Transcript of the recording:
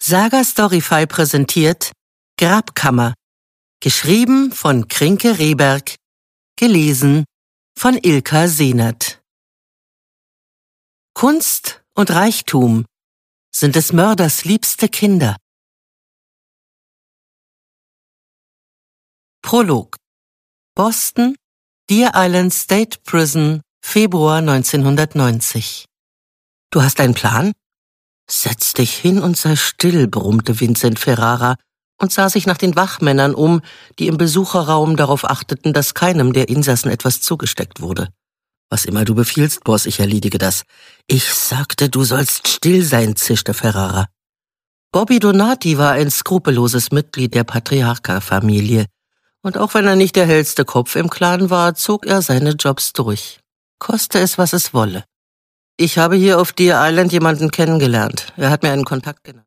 Saga Storyfy präsentiert Grabkammer, geschrieben von Krinke Rehberg, gelesen von Ilka Sehnert. Kunst und Reichtum sind des Mörders liebste Kinder. Prolog. Boston, Deer Island State Prison, Februar 1990. »Du hast einen Plan?« »Setz dich hin und sei still«, brummte Vincent Ferrara und sah sich nach den Wachmännern um, die im Besucherraum darauf achteten, dass keinem der Insassen etwas zugesteckt wurde. »Was immer du befiehlst, Boss, ich erledige das.« »Ich sagte, du sollst still sein«, zischte Ferrara. Bobby Donati war ein skrupelloses Mitglied der Patriarcha-Familie. Und auch wenn er nicht der hellste Kopf im Clan war, zog er seine Jobs durch. Koste es, was es wolle. »Ich habe hier auf Deer Island jemanden kennengelernt. Er hat mir einen Kontakt genannt.«